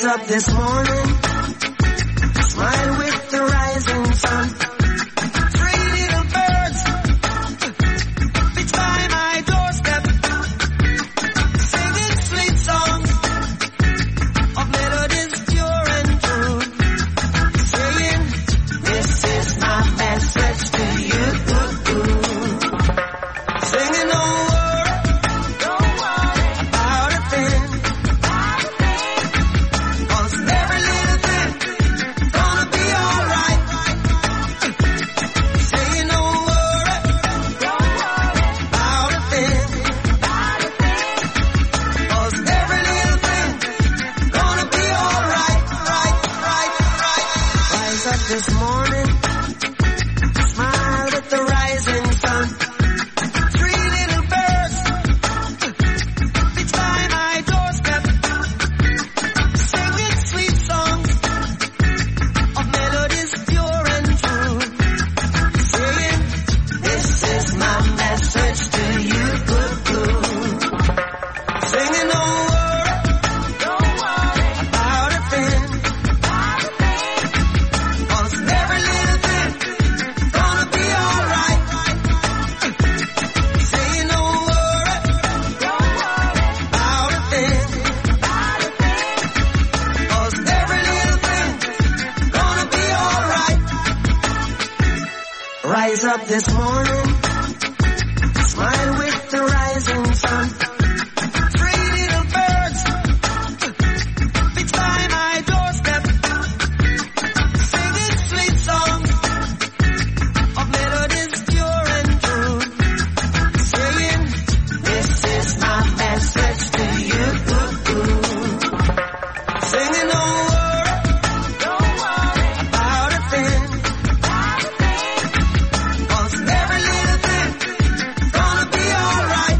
Rise up this morning, smile with the rising sun. Three little birds flew by my doorstep, singing sweet songs of melodies pure and true, saying, this is my message to you. Singing, don't worry about a thing, 'cause every little thing gonna be alright. Saying, don't worry about a thing, 'cause every little thing gonna be alright. Rise up this morning, smile with the rising sun. Three little birds flew by my doorstep, singing sweet songs of melodies pure and true, saying, this is my message to you. Singing, don't worry about a thing, 'cause every little thing gonna be alright. Saying, don't worry about a thing, 'cause every little thing gonna be alright. Rise up this morning, smile with the rising sun. Three little birds flew by my doorstep, singing sweet songs of melodies pure and true, saying, this is my message to you. Singing, don't worry about a thing, 'cause every little thing gonna be alright.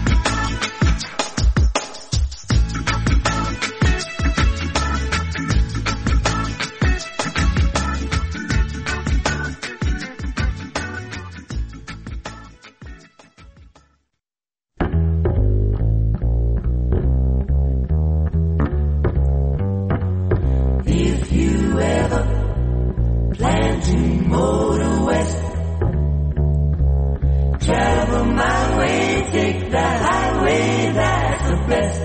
If you ever plan to motor west, travel my way, take the highway, that's the best.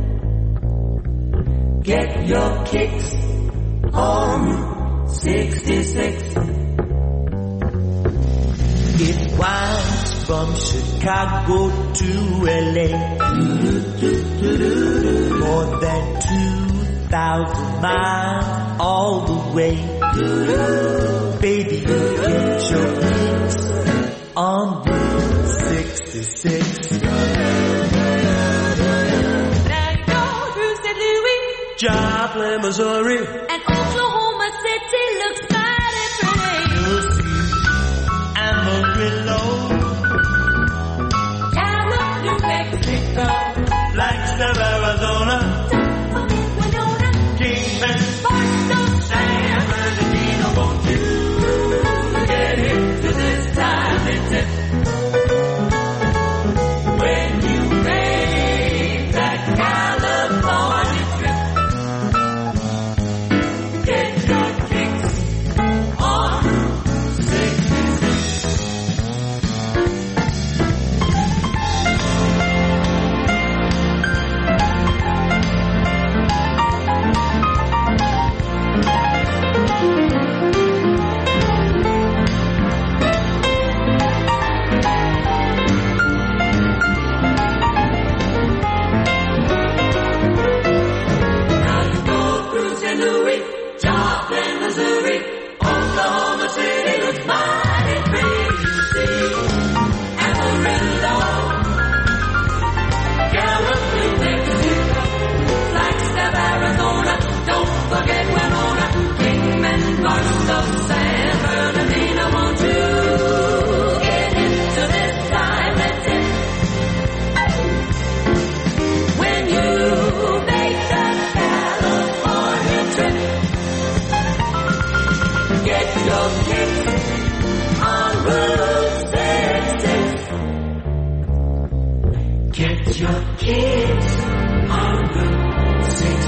Get your kicks on 66. It winds from Chicago to LA, more than 2,000 miles all the way. Baby, you get your kicks on Route 66. Now go through St. Louis Joplin, Missouri, and Oklahoma City looks mighty pretty. you'll see Amarillo, Gallup, New Mexico, Flagstaff, Arizona, don't forget Winona, Kingman, Barstow, San Bernardino. Won't you get into this time and tip when you make that California trip? Get your kicks on 66. Now you go through St. Louis, Joplin, Missouri, Oklahoma City looks mighty pretty. You see Amarillo, Gallup, New Mexico, Flagstaff, Arizona, don't forget Winona, Kingman, Barstow, San Bernardino. Won't you get into this time and tip when you make that California trip? Get your kicks on Route 66. Get your kicks on Route 66.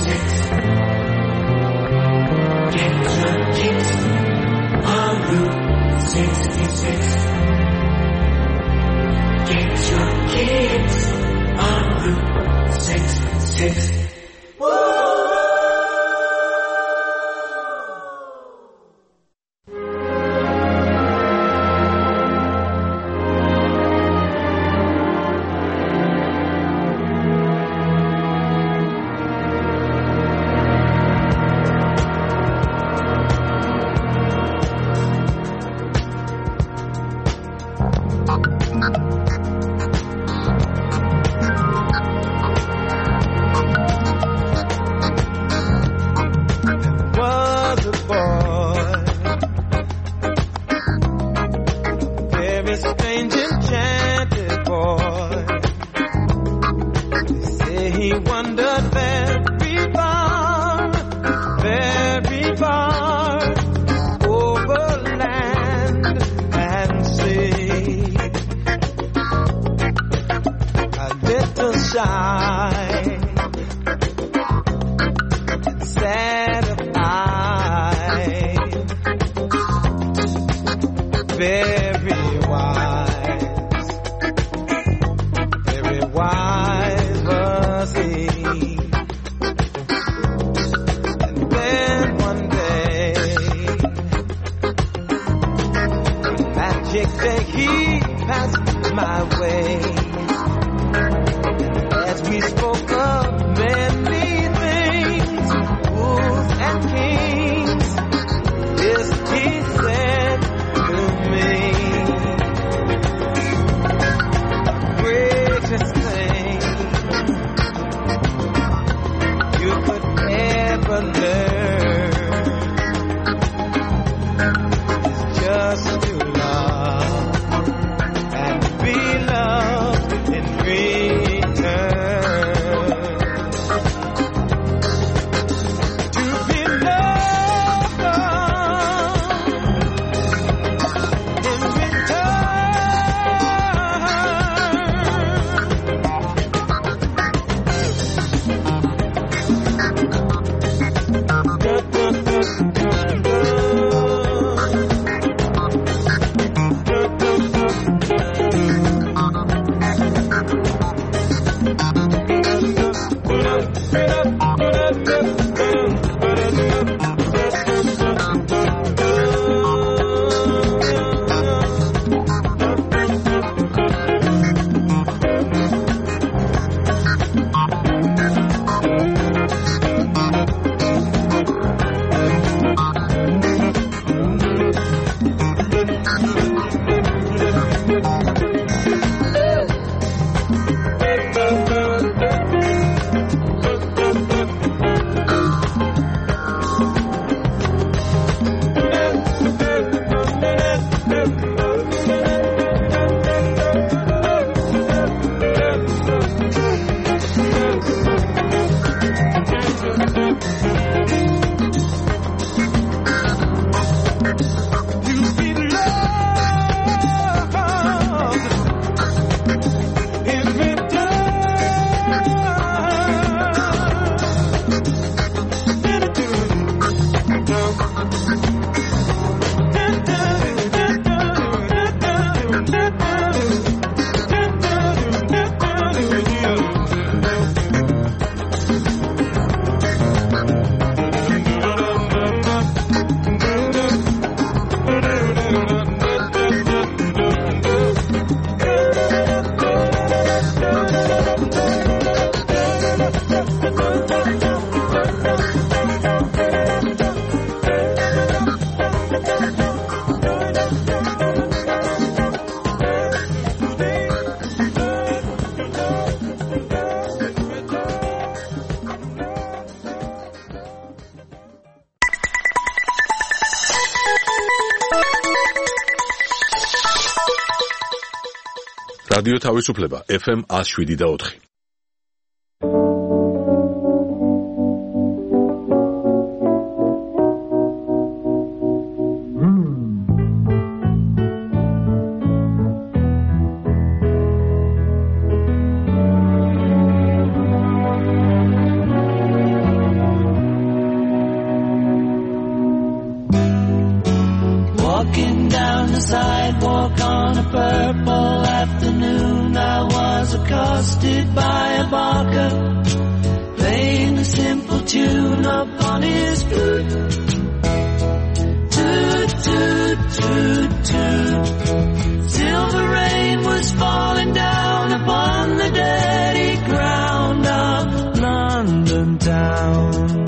რადიო თავისუფლება FM 107.4. accosted by a barker, playing a simple tune upon his flute. Toot, toot, toot, toot. Silver rain was falling down upon the dirty ground of London town.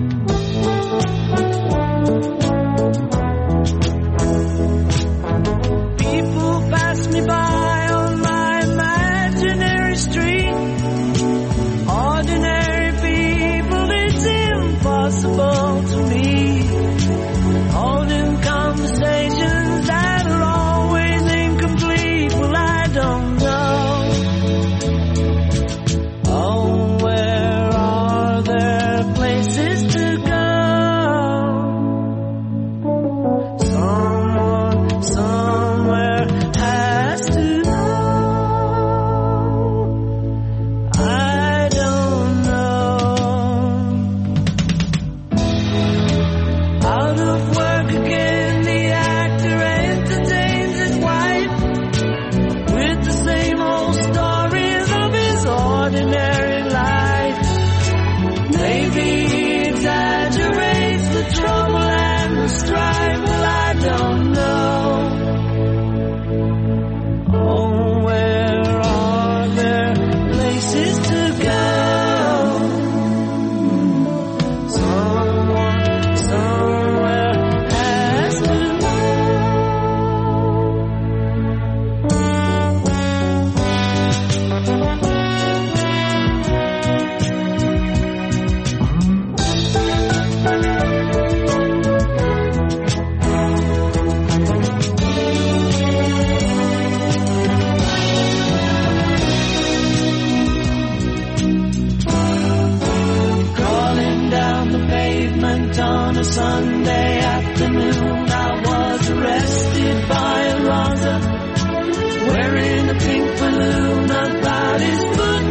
People pass me by on my imaginary street. Ordinary people, it's impossible to meet. Holding conversations that are always incomplete. Well, I don't know. Oh, where are there places to go? Someone, somewhere has to know. I don't know. Out of work again, the actor entertains his wife with the same old stories of his ordinary life. Maybe he exaggerates the trouble and the strife. Well, I don't know. Oh, where are there places to go? Someone, somewhere has to crawling down the pavement on a Sunday afternoon. I was arrested by a Rosa wearing a pink balloon about his foot.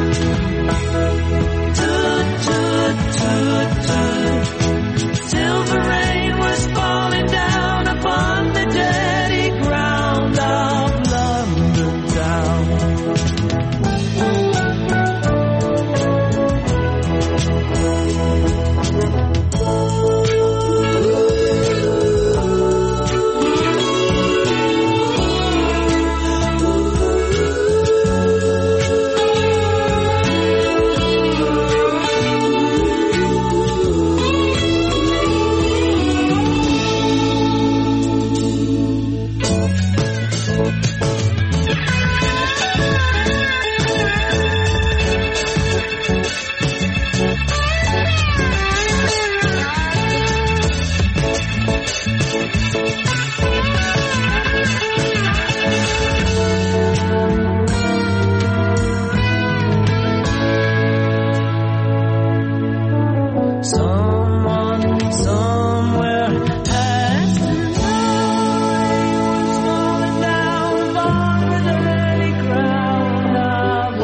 Toot, toot, toot, toot. Silver rain was falling down upon the dirty ground of London town. Someone, somewhere has to know. He was falling down upon the dirty ground of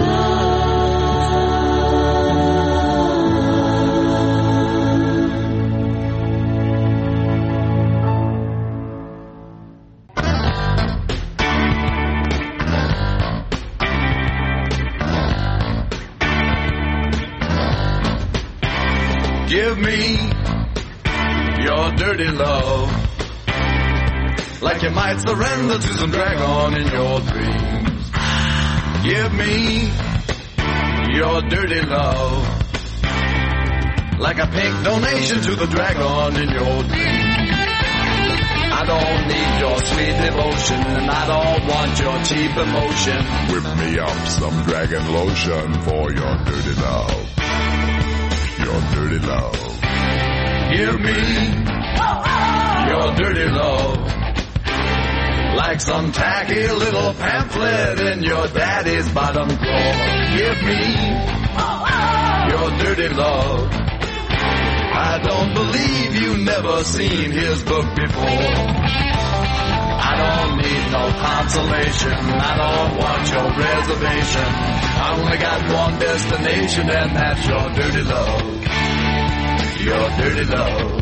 Give me your dirty love, like you might surrender to some dragon in your dreams. Give me your dirty love, like a pink donation to the dragon in your dreams. I don't need your sweet devotion, and I don't want your cheap emotion. Whip me up some dragon lotion for your dirty love. Your dirty love. Give me your dirty love, like some tacky little pamphlet in your daddy's bottom drawer. Give me your dirty love. I don't believe you've never seen his book before. I don't need no consolation, I don't want your reservation. I only got one destination, and that's your dirty love. Your dirty love.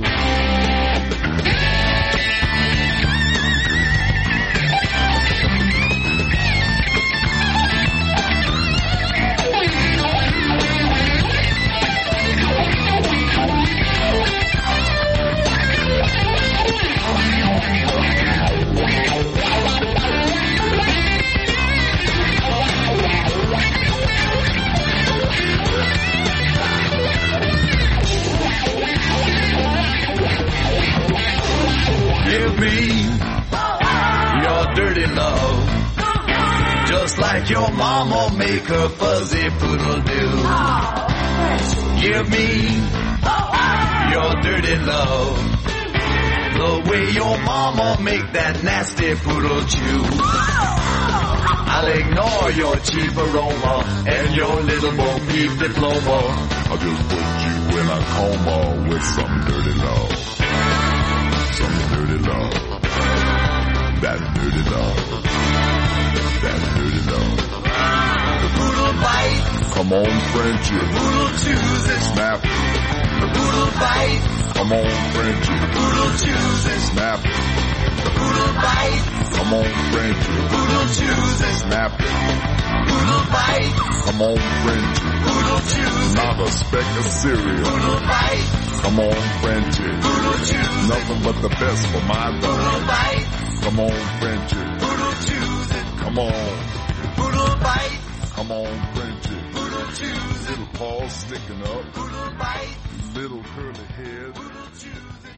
like your mama make her fuzzy poodle do. Give me your dirty love, the way your mama make that nasty poodle chew. I'll ignore your cheap aroma and your little Bo Peep diploma. I'll just put you in a coma with some dirty love. Some dirty love. That dirty love. That dirty love. The poodle bite. Come on, Frenchie. The poodle chews and Snap. the poodle bite. Come on, Frenchie. The poodle chews and Snap. the poodle bite. Come on, Frenchie. The poodle chews and Snap. poodle bite. Come on, Frenchie. Poodle chews and Not a speck of cereal. poodle bite. Come on, Frenchie. Poodle chews Nothing but the best for my poodle dog. bite. Come on, Frenchie. Poodle chews and Come on. poodle bite. Come on, Frenchie. Poodle chews and Little paws sticking up. poodle bite. Little curly head. Poodle chews and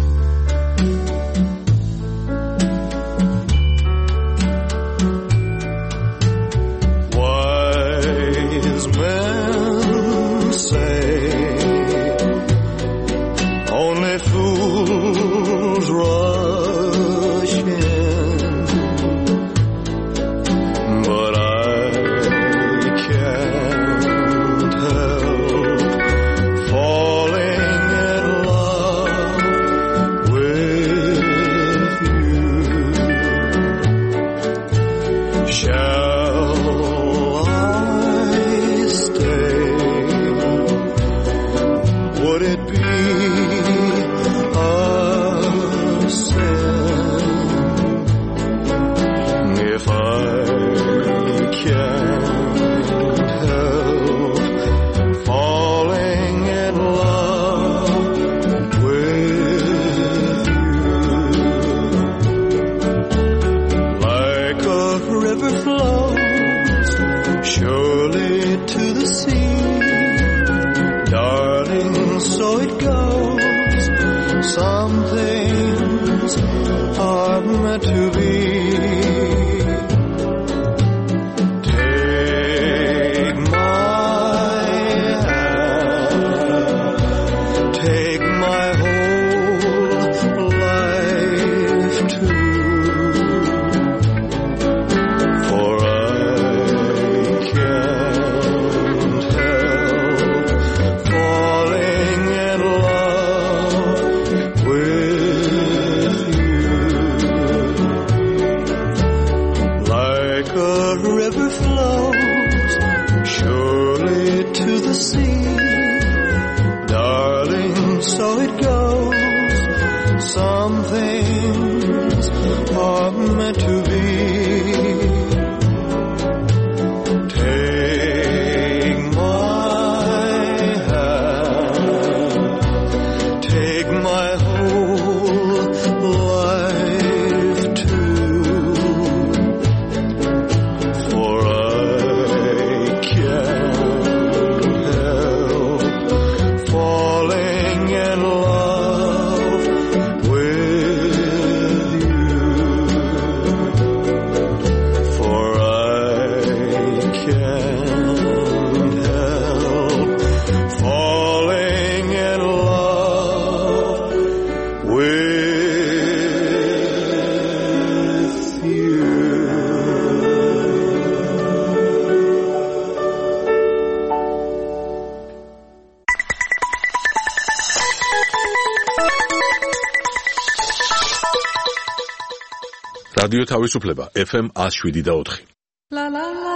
Wise men say only fools rush in, but I can't help falling in love with you. Shall I stay? Would it be a sin if I can't help falling in love with you? Like a river flows surely to the sea, darling, so it goes. Some things are meant to be. Take my hand, take my whole life too, for I can't help falling in love with you. Like a river flows surely to the sea, darling, so it goes. Some things are meant to be. Take my hand, take my whole life too, for I can't help falling in love with you. For I can't help falling in love with you. რადიო თავისუფლება FM 107.4. La la la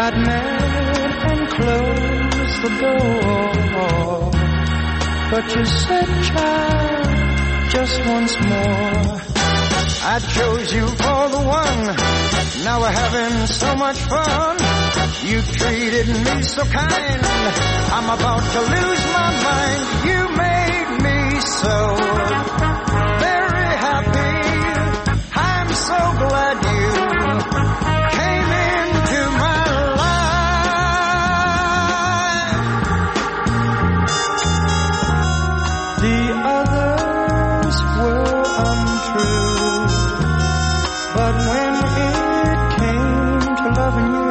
got mad and closed the door. But you said, child, just once more. I chose you for the one. Now we're having so much fun. You treated me so kind. I'm about to lose my mind. You made me so very happy. I'm so glad you came into my life. The others were untrue, but when it came to loving you,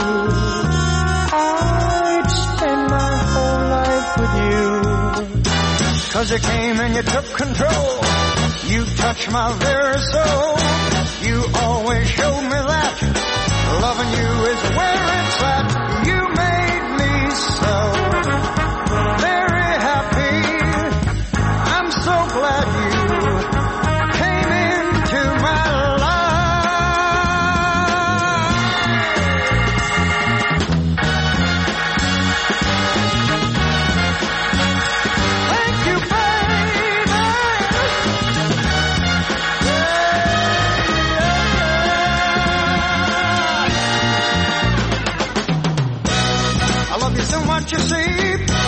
I'd spend my whole life with you. 'Cause you came and you took control. You touched my very soul. You always showed me that loving you is where it's at. You made me so very happy. I'm so glad you came into my you see,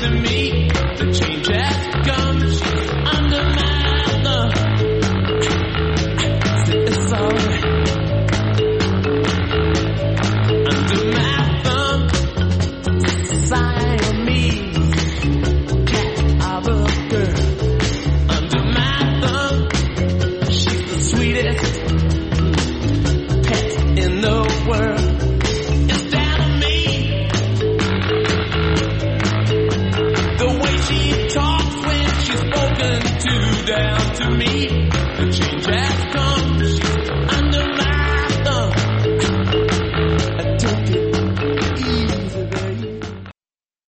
to me. The change has come. She's under my thumb. It's alright. Under my thumb. Siamese cat of a girl. Under my thumb. She's the sweetest pet in the world. It's down to me. The way she talks when she's spoken to, down to me. The